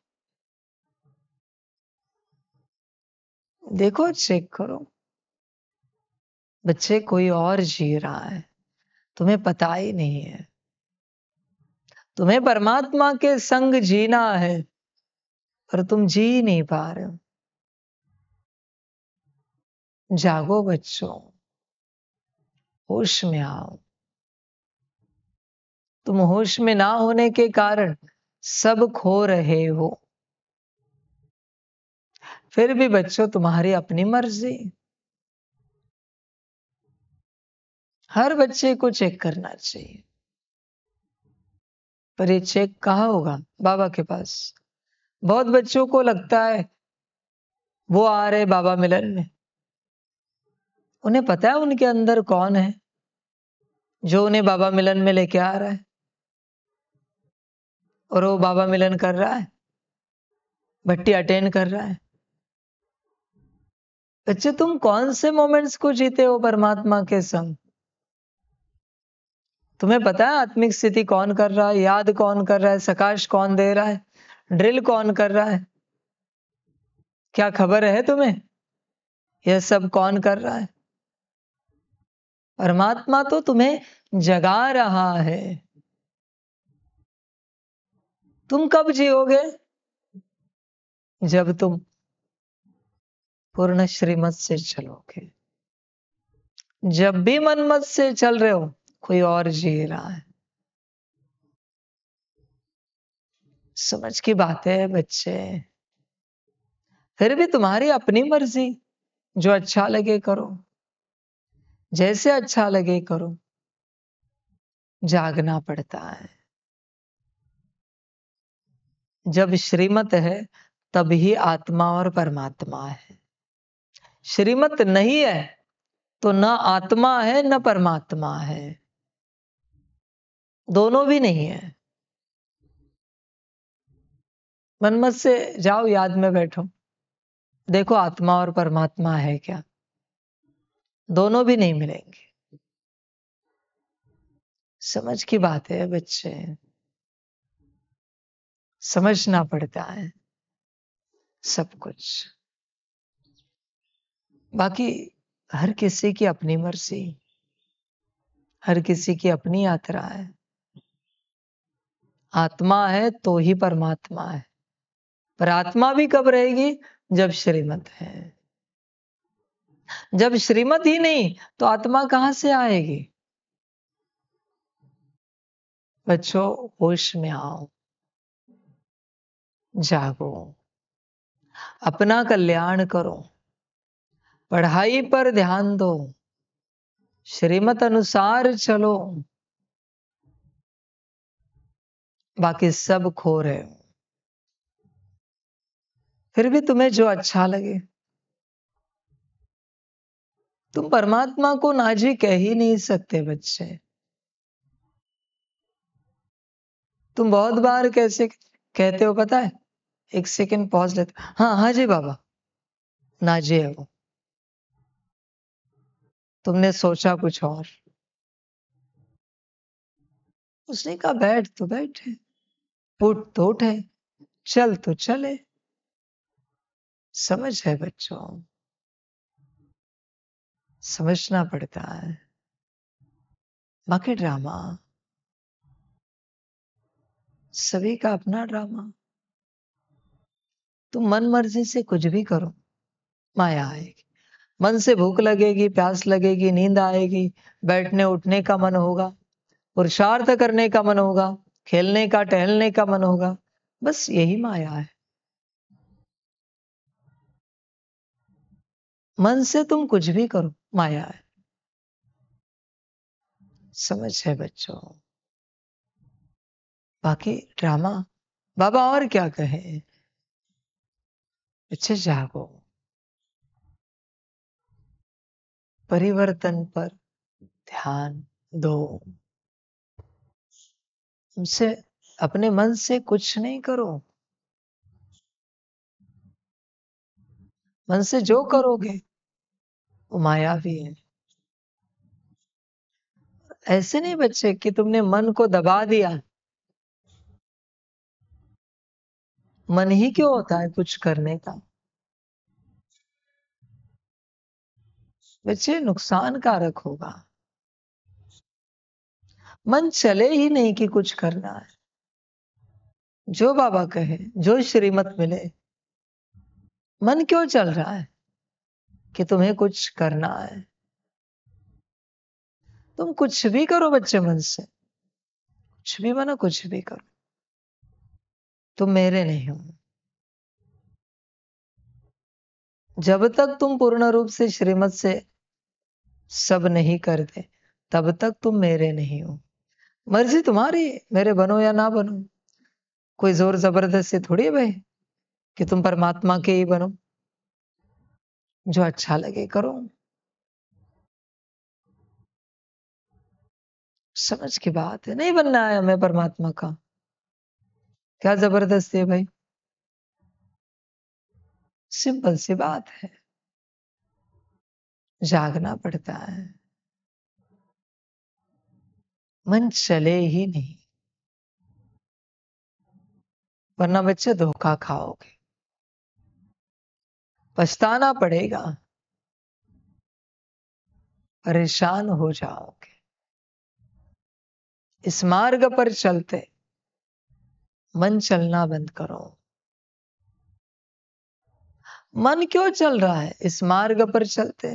देखो, चेक करो। बच्चे, कोई और जी रहा है, तुम्हें पता ही नहीं है। तुम्हें परमात्मा के संग जीना है, पर तुम जी नहीं पा रहे हो। जागो बच्चों, होश में आओ। तुम होश में ना होने के कारण सब खो रहे हो। फिर भी बच्चों, तुम्हारी अपनी मर्जी। हर बच्चे को चेक करना चाहिए, पर ये चेक कहाँ होगा? बाबा के पास। बहुत बच्चों को लगता है वो आ रहे बाबा मिलन में, उन्हें पता है उनके अंदर कौन है जो उन्हें बाबा मिलन में लेके आ रहा है, और वो बाबा मिलन कर रहा है, भट्टी अटेंड कर रहा है। बच्चे, तुम कौन से मोमेंट्स को जीते हो परमात्मा के संग? तुम्हें पता है आत्मिक स्थिति कौन कर रहा है, याद कौन कर रहा है, सकाश कौन दे रहा है, ड्रिल कौन कर रहा है? क्या खबर है तुम्हें यह सब कौन कर रहा है? परमात्मा तो तुम्हें जगा रहा है। तुम कब जियोगे? जब तुम पूर्ण श्रीमत से चलोगे। जब भी मनमत से चल रहे हो, कोई और जी रहा है। समझ की बात है बच्चे। फिर भी तुम्हारी अपनी मर्जी, जो अच्छा लगे करो, जैसे अच्छा लगे करो। जागना पड़ता है। जब श्रीमत है, तभी आत्मा और परमात्मा है। श्रीमत नहीं है तो न आत्मा है न परमात्मा है, दोनों भी नहीं है। मनमत से जाओ, याद में बैठो, देखो आत्मा और परमात्मा है क्या? दोनों भी नहीं मिलेंगे। समझ की बात है बच्चे, समझना पड़ता है सब कुछ। बाकी हर किसी की अपनी मर्जी, हर किसी की अपनी यात्रा है। आत्मा है तो ही परमात्मा है, पर आत्मा भी कब रहेगी? जब श्रीमत है। जब श्रीमत ही नहीं तो आत्मा कहां से आएगी? बच्चों, होश में आओ, जागो, अपना कल्याण करो, पढ़ाई पर ध्यान दो, श्रीमत अनुसार चलो। बाकी सब खो रहे हो। फिर भी तुम्हें जो अच्छा लगे। तुम परमात्मा को नाजी कह ही नहीं सकते बच्चे। तुम बहुत बार कैसे कहते हो पता है? एक सेकंड पॉज लेते, हाँ हाँ जी बाबा, नाजी है वो। तुमने सोचा कुछ और। उसने कहा बैठ तो बैठे, उठ तो उठे, चल तो चले। समझ है बच्चों, समझना पड़ता है। बाकी ड्रामा, सभी का अपना ड्रामा। तुम मन मर्जी से कुछ भी करो, माया आएगी। मन से भूख लगेगी, प्यास लगेगी, नींद आएगी, बैठने उठने का मन होगा, पुरुषार्थ करने का मन होगा, खेलने का टहलने का मन होगा। बस यही माया है। मन से तुम कुछ भी करो, माया है। समझ है बच्चों? बाकी ड्रामा बाबा और क्या कहे। बच्चे जागो, परिवर्तन पर ध्यान दो। तुमसे अपने मन से कुछ नहीं करो, मन से जो करोगे वो मायावी है। ऐसे नहीं बच्चे कि तुमने मन को दबा दिया। मन ही क्यों होता है कुछ करने का? बच्चे नुकसान कारक होगा। मन चले ही नहीं कि कुछ करना है। जो बाबा कहे, जो श्रीमत मिले, मन क्यों चल रहा है कि तुम्हें कुछ करना है? तुम कुछ भी करो बच्चे, मन से कुछ भी मानो, कुछ भी करो, तुम मेरे नहीं हो। जब तक तुम पूर्ण रूप से श्रीमत से सब नहीं करते, तब तक तुम मेरे नहीं हो। मर्जी तुम्हारी है, मेरे बनो या ना बनो। कोई जोर जबरदस्ती थोड़ी है भाई कि तुम परमात्मा के ही बनो। जो अच्छा लगे करो। समझ की बात है, नहीं बनना है हमें परमात्मा का। क्या जबरदस्ती है भाई? सिंपल सी बात है, जागना पड़ता है। मन चले ही नहीं, वरना बच्चे धोखा खाओगे, पछताना पड़ेगा, परेशान हो जाओगे। इस मार्ग पर चलते मन चलना बंद करो। मन क्यों चल रहा है इस मार्ग पर चलते?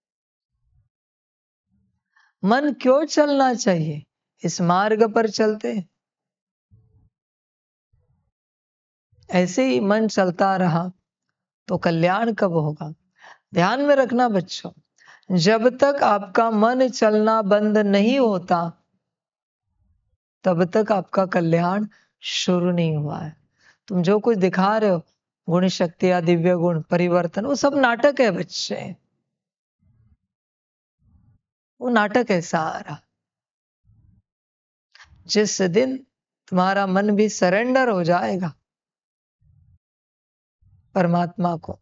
मन क्यों चलना चाहिए इस मार्ग पर चलते? ऐसे ही मन चलता रहा तो कल्याण कब होगा? ध्यान में रखना बच्चों, जब तक आपका मन चलना बंद नहीं होता, तब तक आपका कल्याण शुरू नहीं हुआ है। तुम जो कुछ दिखा रहे हो, गुण शक्ति या दिव्य गुण परिवर्तन, वो सब नाटक है बच्चे। वो नाटक है सारा। जिस दिन तुम्हारा मन भी सरेंडर हो जाएगा परमात्मा को,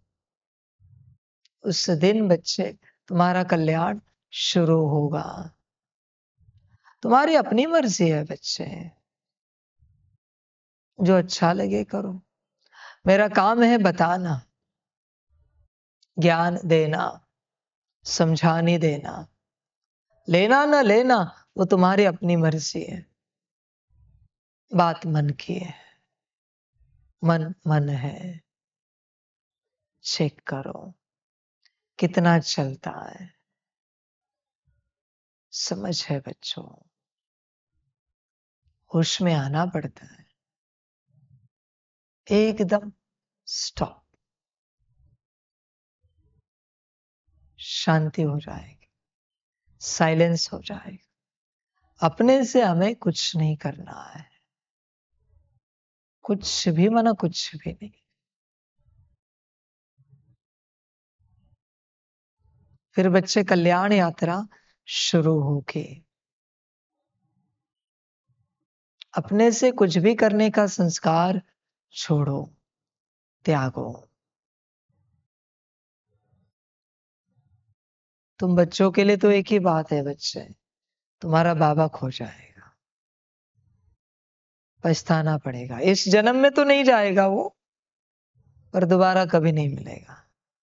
उस दिन बच्चे तुम्हारा कल्याण शुरू होगा। तुम्हारी अपनी मर्जी है बच्चे, जो अच्छा लगे करो। मेरा काम है बताना, ज्ञान देना, समझाने देना। लेना ना लेना वो तुम्हारी अपनी मर्जी है। बात मन की है, मन मन है। चेक करो कितना चलता है। समझ है बच्चों? होश में आना पड़ता है। एकदम स्टॉप, शांति हो जाएगी, साइलेंस हो जाएगा। अपने से हमें कुछ नहीं करना है, कुछ भी माना कुछ भी नहीं। फिर बच्चे कल्याण यात्रा शुरू होगी। अपने से कुछ भी करने का संस्कार छोड़ो, त्यागो। तुम बच्चों के लिए तो एक ही बात है बच्चे, तुम्हारा बाबा खो जाएगा, पछताना पड़ेगा। इस जन्म में तो नहीं जाएगा वो, पर दोबारा कभी नहीं मिलेगा।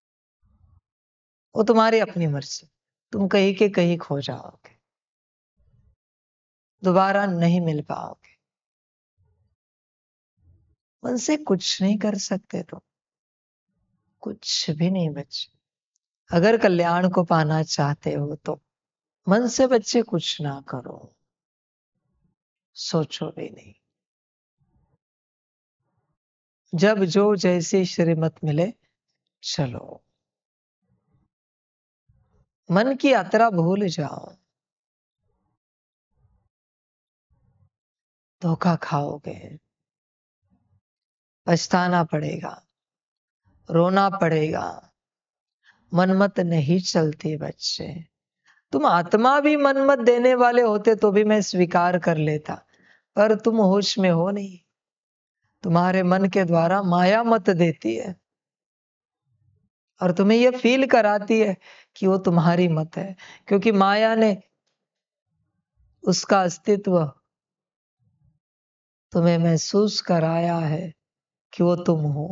वो तुम्हारी अपनी मर्जी, तुम कहीं के कहीं खो जाओगे, दोबारा नहीं मिल पाओगे। उनसे कुछ नहीं कर सकते तुम, कुछ भी नहीं बच्चे। अगर कल्याण को पाना चाहते हो तो मन से बच्चे कुछ ना करो, सोचो भी नहीं। जब जो जैसी श्रीमत मिले चलो। मन की यात्रा भूल जाओ, धोखा खाओगे, पछताना पड़ेगा, रोना पड़ेगा। मनमत नहीं चलती बच्चे। तुम आत्मा भी मनमत देने वाले होते तो भी मैं स्वीकार कर लेता, पर तुम होश में हो नहीं। तुम्हारे मन के द्वारा माया मत देती है और तुम्हें यह फील कराती है कि वो तुम्हारी मत है, क्योंकि माया ने उसका अस्तित्व तुम्हें महसूस कराया है कि वो तुम हो,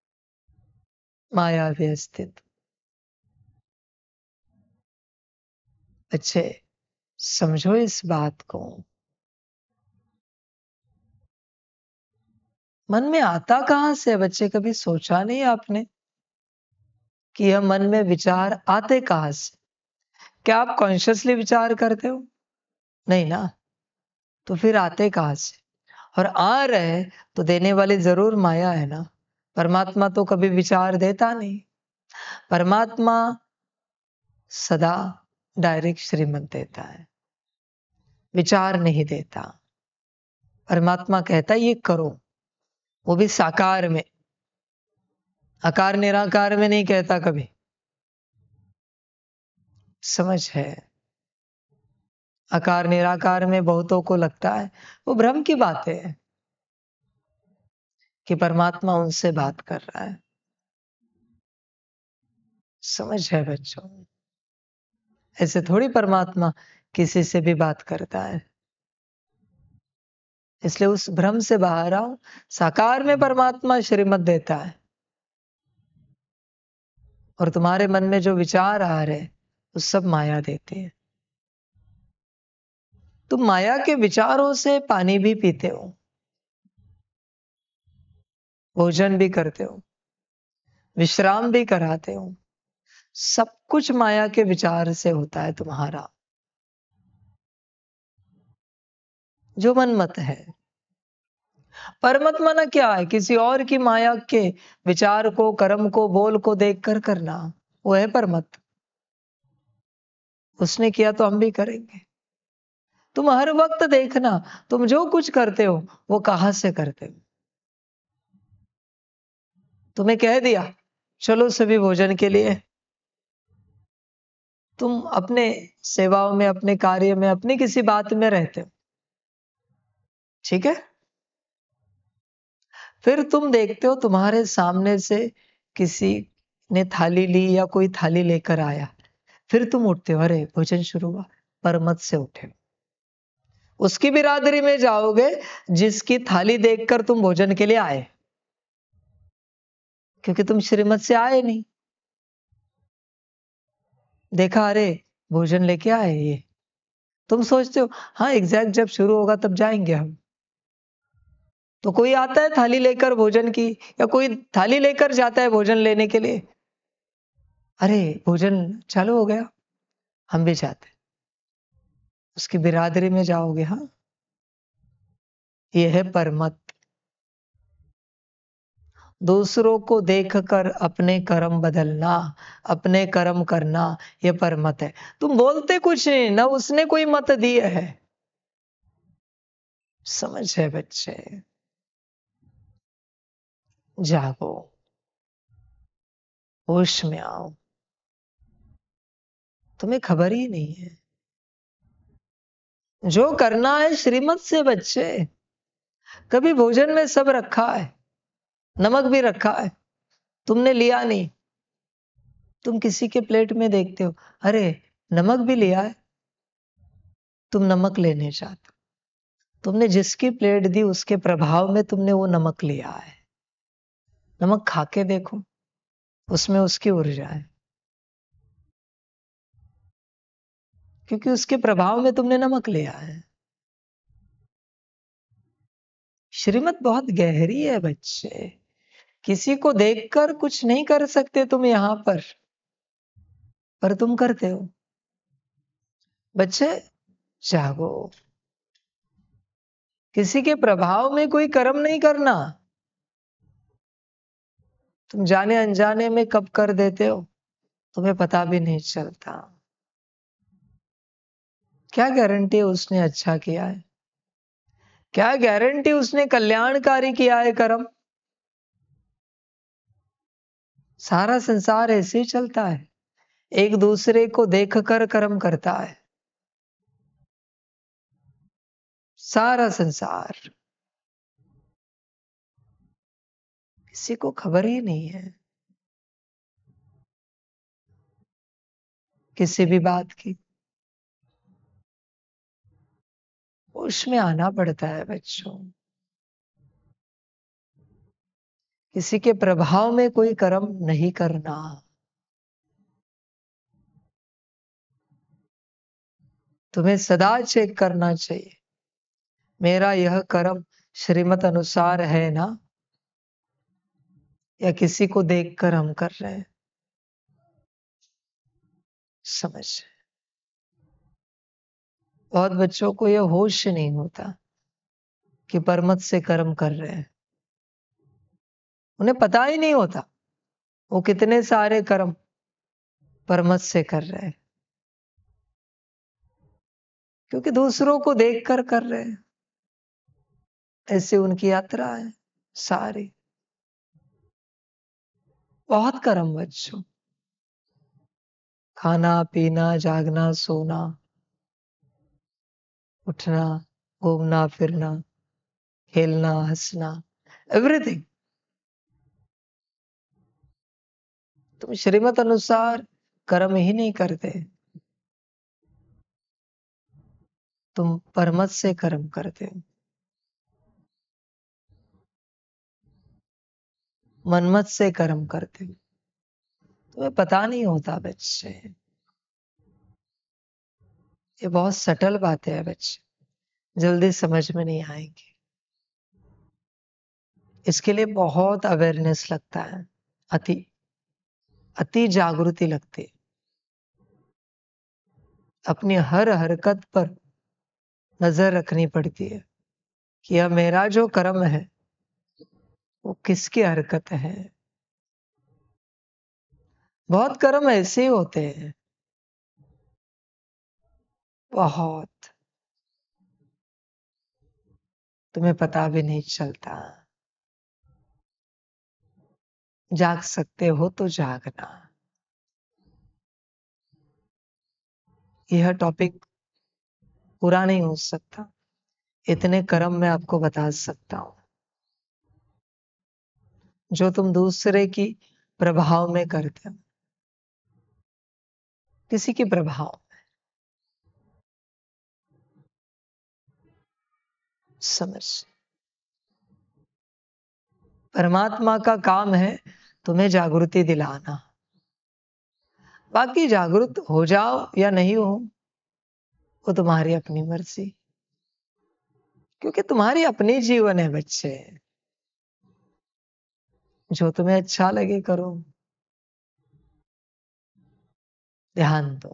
मायावी अस्तित्व। अच्छे समझो इस बात को। मन में आता कहां से बच्चे, कभी सोचा नहीं आपने कि यह मन में विचार आते कहां से? क्या आप कॉन्शियसली विचार करते हो? नहीं ना। तो फिर आते कहां से? और आ रहे तो देने वाली जरूर माया है ना। परमात्मा तो कभी विचार देता नहीं। परमात्मा सदा डायरेक्ट श्रीमत देता है, विचार नहीं देता। परमात्मा कहता है ये करो, वो भी साकार में, आकार निराकार में नहीं कहता कभी। समझ है? आकार निराकार में बहुतों को लगता है वो भ्रम की बात है कि परमात्मा उनसे बात कर रहा है। समझ है बच्चों? ऐसे थोड़ी परमात्मा किसी से भी बात करता है। इसलिए उस भ्रम से बाहर आओ। साकार में परमात्मा श्रीमत देता है और तुम्हारे मन में जो विचार आ रहे वो सब माया देती है। तुम माया के विचारों से पानी भी पीते हो, भोजन भी करते हो, विश्राम भी कराते हो। सब कुछ माया के विचार से होता है तुम्हारा, जो मनमत है। परमत माना क्या है? किसी और की माया के विचार को, कर्म को, बोल को देखकर करना, वो है परमत। उसने किया तो हम भी करेंगे। तुम हर वक्त देखना, तुम जो कुछ करते हो वो कहां से करते हो। तुम्हें कह दिया चलो सभी भोजन के लिए, तुम अपने सेवाओं में, अपने कार्य में, अपनी किसी बात में रहते हो, ठीक है। फिर तुम देखते हो तुम्हारे सामने से किसी ने थाली ली या कोई थाली लेकर आया, फिर तुम उठते हो, अरे भोजन शुरू हुआ, परमत से उठे हो। उसकी बिरादरी में जाओगे जिसकी थाली देखकर तुम भोजन के लिए आए, क्योंकि तुम श्रीमत से आए नहीं। देखा अरे भोजन लेके आए ये, तुम सोचते हो हाँ एग्जैक्ट जब शुरू होगा तब जाएंगे हम। तो कोई आता है थाली लेकर भोजन की, या कोई थाली लेकर जाता है भोजन लेने के लिए, अरे भोजन चालू हो गया, हम भी जाते हैं। उसकी बिरादरी में जाओगे। हाँ, ये है परमत। दूसरों को देखकर अपने कर्म बदलना, अपने कर्म करना, ये परमत है। तुम बोलते कुछ नहीं ना, उसने कोई मत दी है। समझ है बच्चे? जागो, होश में आओ। तुम्हें खबर ही नहीं है जो करना है श्रीमत से बच्चे। कभी भोजन में सब रखा है, नमक भी रखा है, तुमने लिया नहीं। तुम किसी के प्लेट में देखते हो, अरे नमक भी लिया है, तुम नमक लेने जाते हो। तुमने जिसकी प्लेट दी उसके प्रभाव में तुमने वो नमक लिया है। नमक खा के देखो, उसमें उसकी ऊर्जा है, क्योंकि उसके प्रभाव में तुमने नमक लिया है। श्रीमत बहुत गहरी है बच्चे। किसी को देखकर कुछ नहीं कर सकते तुम यहां पर तुम करते हो। बच्चे जागो, किसी के प्रभाव में कोई कर्म नहीं करना। तुम जाने अनजाने में कब कर देते हो तुम्हें पता भी नहीं चलता। क्या गारंटी उसने अच्छा किया है? क्या गारंटी उसने कल्याणकारी किया है कर्म? सारा संसार ऐसे ही चलता है, एक दूसरे को देखकर कर्म करता है सारा संसार। किसी को खबर ही नहीं है किसी भी बात की। उसमें आना पड़ता है बच्चों। किसी के प्रभाव में कोई कर्म नहीं करना। तुम्हें सदा चेक करना चाहिए, मेरा यह कर्म श्रीमत अनुसार है ना, या किसी को देखकर हम कर रहे हैं। समझ। बहुत बच्चों को यह होश नहीं होता कि परमत से कर्म कर रहे हैं। उन्हें पता ही नहीं होता वो कितने सारे कर्म परमत से कर रहे हैं, क्योंकि दूसरों को देखकर कर रहे हैं। ऐसे उनकी यात्रा है सारी। बहुत कर्म बच्चों, खाना पीना जागना सोना उठना घूमना फिरना खेलना हंसना, एवरीथिंग। तुम श्रीमत अनुसार कर्म ही नहीं करते, तुम परमत से कर्म करते हो, मनमत से कर्म करते हो। तुम्हें पता नहीं होता बच्चे। ये बहुत सटल बातें है बच्चे, जल्दी समझ में नहीं आएंगी। इसके लिए बहुत अवेयरनेस लगता है, अति अति जागृति लगती है। अपनी हर हरकत पर नजर रखनी पड़ती है कि यह मेरा जो कर्म है वो किसकी हरकत है। बहुत कर्म ऐसे ही होते हैं, बहुत, तुम्हें पता भी नहीं चलता। जाग सकते हो तो जागना। यह टॉपिक पूरा नहीं हो सकता, इतने कर्म मैं आपको बता सकता हूं जो तुम दूसरे की प्रभाव में करते हो, किसी की प्रभाव। समझ। परमात्मा का काम है तुम्हें जागृति दिलाना। बाकी जागृत हो जाओ या नहीं हो वो तुम्हारी अपनी मर्जी, क्योंकि तुम्हारी अपनी जीवन है बच्चे। जो तुम्हें अच्छा लगे करो, ध्यान दो,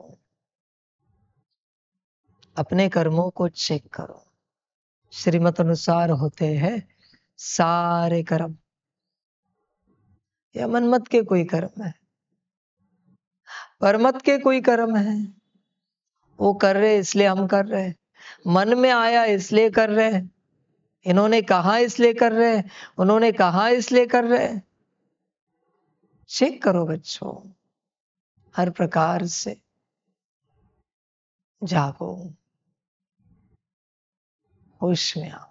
अपने कर्मों को चेक करो। श्रीमत अनुसार होते हैं सारे कर्म, या मनमत के कोई कर्म है, परमत के कोई कर्म है। वो कर रहे इसलिए हम कर रहे हैं, मन में आया इसलिए कर रहे हैं, इन्होंने कहा इसलिए कर रहे हैं, उन्होंने कहा इसलिए कर रहे हैं। चेक करो बच्चों, हर प्रकार से जागो, होश में आओ।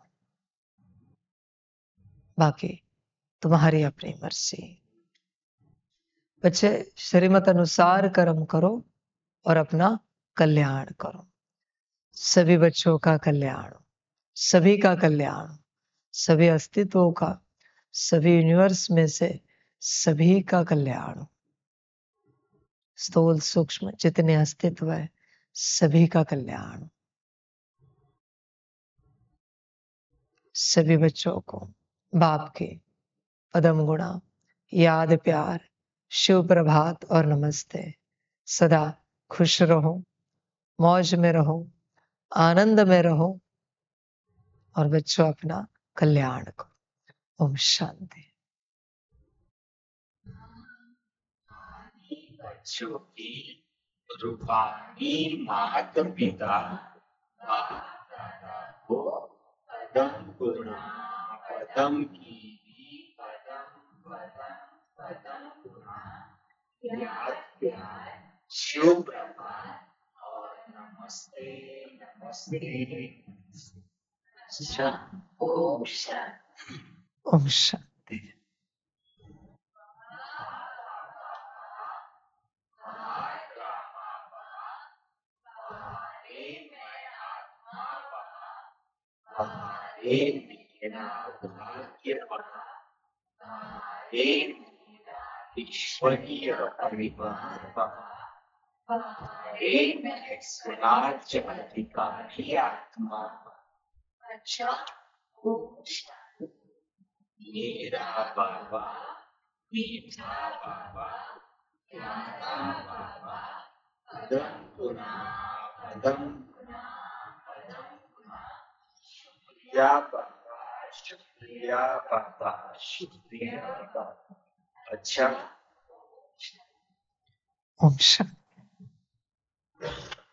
बाकी तुम्हारी अपनी मर्जी। बच्चे श्रीमत अनुसार कर्म करो और अपना कल्याण करो। सभी बच्चों का कल्याण, सभी का कल्याण, सभी अस्तित्वों का, सभी यूनिवर्स में से सभी का कल्याण, स्थूल सूक्ष्म जितने अस्तित्व है सभी का कल्याण। सभी बच्चों को बाप के पदम गुणा याद प्यार शिव प्रभात और नमस्ते। सदा खुश रहो, मौज में रहो, आनंद में रहो और बच्चों अपना कल्याण करो। ओम शांति। बच्चों की रूपानी माता पिता दादा को पदम गुना पदम की पदम पदम पदम गुना याद प्यार शुभ प्रभात और नमस्ते नमस्ते। अच्छा, ओम शांति। ओम शांति। ईश्वरीय परिवार स्वराज्य अधिकारी आत्मा। अच्छा, मेरा बाबा मीठा बाबा प्यारा बाबा पदम गुना पदम गुना पदम गुना। शुक्रिया बाबा शुक्रिया बाबा शुक्रिया बाबा। अच्छा, ओम शांति।